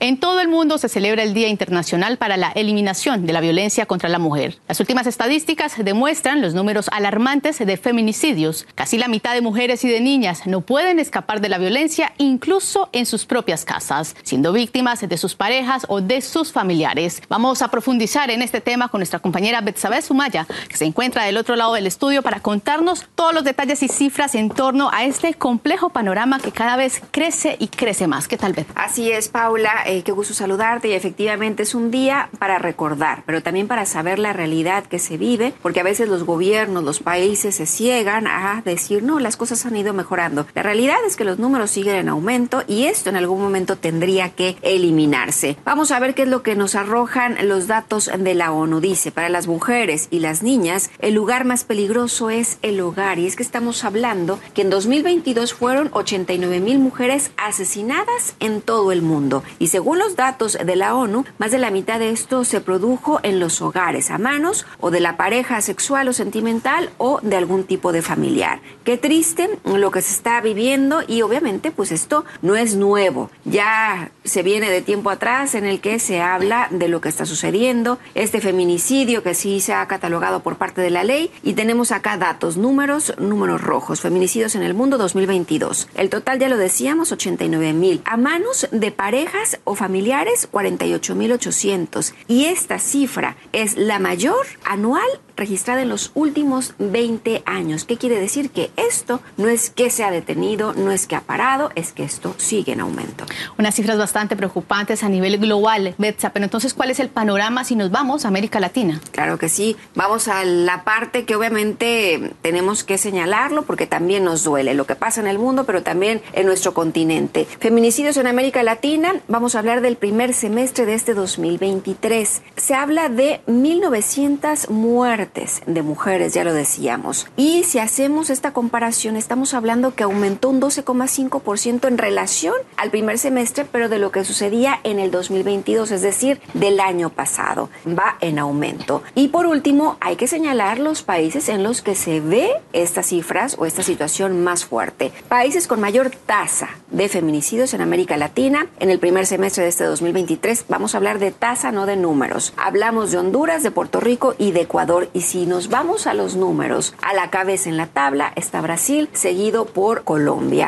En todo el mundo se celebra el Día Internacional para la Eliminación de la Violencia contra la Mujer. Las últimas estadísticas demuestran los números alarmantes de feminicidios. Casi la mitad de mujeres y de niñas no pueden escapar de la violencia, incluso en sus propias casas, siendo víctimas de sus parejas o de sus familiares. Vamos a profundizar en este tema con nuestra compañera Betsabe Sumaya, que se encuentra del otro lado del estudio para contarnos todos los detalles y cifras en torno a este complejo panorama que cada vez crece y crece más. ¿Qué tal, Bet? Así es, Paula. Qué gusto saludarte, y efectivamente es un día para recordar, pero también para saber la realidad que se vive, porque a veces los gobiernos, los países se ciegan a decir, no, las cosas han ido mejorando. La realidad es que los números siguen en aumento y esto en algún momento tendría que eliminarse. Vamos a ver qué es lo que nos arrojan los datos de la ONU. Dice, para las mujeres y las niñas, el lugar más peligroso es el hogar, y es que estamos hablando que en 2022 fueron 89,000 mujeres asesinadas en todo el mundo, y según los datos de la ONU, más de la mitad de esto se produjo en los hogares, a manos o de la pareja sexual o sentimental o de algún tipo de familiar. Qué triste lo que se está viviendo, y obviamente pues esto no es nuevo. Ya se viene de tiempo atrás en el que se habla de lo que está sucediendo, este feminicidio que sí se ha catalogado por parte de la ley, y tenemos acá datos, números rojos, feminicidios en el mundo 2022. El total, ya lo decíamos, 89,000. A manos de parejas o familiares, 48,800. Y esta cifra es la mayor anual registrada en los últimos 20 años. ¿Qué quiere decir? Que esto no es que se ha detenido, no es que ha parado, es que esto sigue en aumento. Unas cifras bastante preocupantes a nivel global, Betsa, pero entonces, ¿cuál es el panorama si nos vamos a América Latina? Claro que sí. Vamos a la parte que obviamente tenemos que señalarlo porque también nos duele lo que pasa en el mundo, pero también en nuestro continente. Feminicidios en América Latina, vamos a hablar del primer semestre de este 2023. Se habla de 1,900 muertes de mujeres, ya lo decíamos. Y si hacemos esta comparación, estamos hablando que aumentó un 12,5% en relación al primer semestre, pero de lo que sucedía en el 2022, es decir, del año pasado. Va en aumento. Y por último, hay que señalar los países en los que se ve estas cifras o esta situación más fuerte. Países con mayor tasa de feminicidios en América Latina. En el primer semestre de este 2023, vamos a hablar de tasa, no de números. Hablamos de Honduras, de Puerto Rico y de Ecuador. Y si nos vamos a los números, a la cabeza en la tabla está Brasil, seguido por Colombia.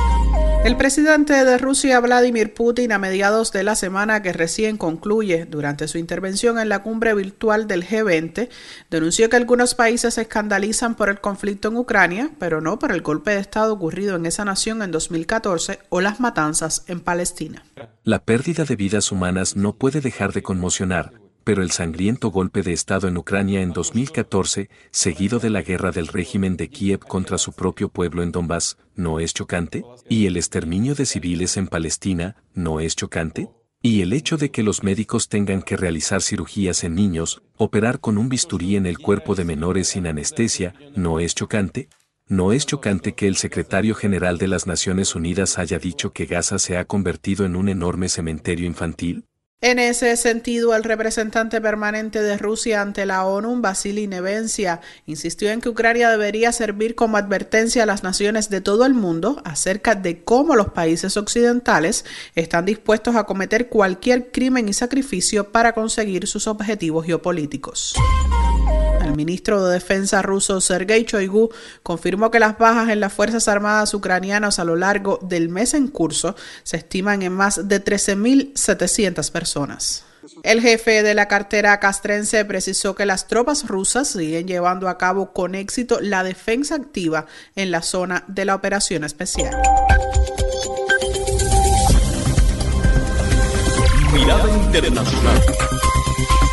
El presidente de Rusia, Vladimir Putin, a mediados de la semana que recién concluye, durante su intervención en la cumbre virtual del G20, denunció que algunos países se escandalizan por el conflicto en Ucrania, pero no por el golpe de Estado ocurrido en esa nación en 2014 o las matanzas en Palestina. La pérdida de vidas humanas no puede dejar de conmocionar, pero el sangriento golpe de Estado en Ucrania en 2014, seguido de la guerra del régimen de Kiev contra su propio pueblo en Donbass, ¿no es chocante? ¿Y el exterminio de civiles en Palestina, no es chocante? ¿Y el hecho de que los médicos tengan que realizar cirugías en niños, operar con un bisturí en el cuerpo de menores sin anestesia, no es chocante? ¿No es chocante que el secretario general de las Naciones Unidas haya dicho que Gaza se ha convertido en un enorme cementerio infantil? En ese sentido, el representante permanente de Rusia ante la ONU, Vasily Nevencia, insistió en que Ucrania debería servir como advertencia a las naciones de todo el mundo acerca de cómo los países occidentales están dispuestos a cometer cualquier crimen y sacrificio para conseguir sus objetivos geopolíticos. El ministro de Defensa ruso, Sergei Shoigu, confirmó que las bajas en las Fuerzas Armadas ucranianas a lo largo del mes en curso se estiman en más de 13,700 personas. El jefe de la cartera castrense precisó que las tropas rusas siguen llevando a cabo con éxito la defensa activa en la zona de la operación especial. Mirada internacional.